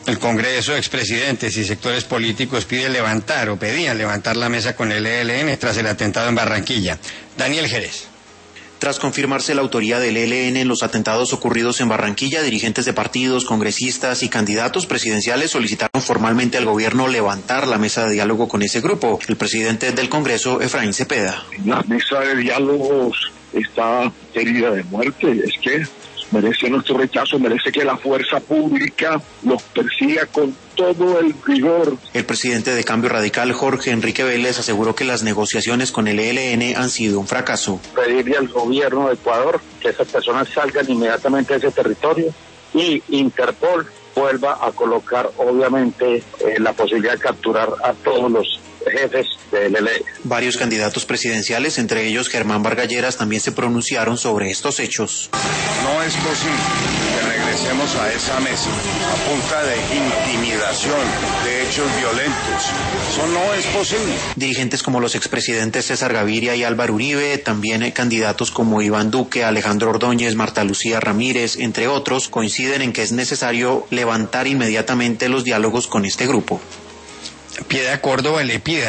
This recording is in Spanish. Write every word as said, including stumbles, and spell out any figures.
El Congreso, expresidentes y sectores políticos piden levantar o pedían levantar la mesa con el E L N tras el atentado en Barranquilla. Daniel Jerez. Tras confirmarse la autoría del E L N en los atentados ocurridos en Barranquilla, dirigentes de partidos, congresistas y candidatos presidenciales solicitaron formalmente al gobierno levantar la mesa de diálogo con ese grupo. El presidente del Congreso, Efraín Cepeda. La mesa de diálogos está herida de muerte, es que merece nuestro rechazo, merece que la fuerza pública los persiga con todo el rigor. El presidente de Cambio Radical, Jorge Enrique Vélez, aseguró que las negociaciones con el E L N han sido un fracaso. Pedirle al gobierno de Ecuador que esas personas salgan inmediatamente de ese territorio y Interpol vuelva a colocar, obviamente, eh, la posibilidad de capturar a todos los jefes del E L N. Varios candidatos presidenciales, entre ellos Germán Vargalleras, también se pronunciaron sobre estos hechos. No es posible que regresemos a esa mesa a punta de intimidación, de hechos violentos. Eso no es posible. Dirigentes como los expresidentes César Gaviria y Álvaro Uribe, también candidatos como Iván Duque, Alejandro Ordóñez, Marta Lucía Ramírez, entre otros, coinciden en que es necesario levantar inmediatamente los diálogos con este grupo. Piedad Córdoba le pide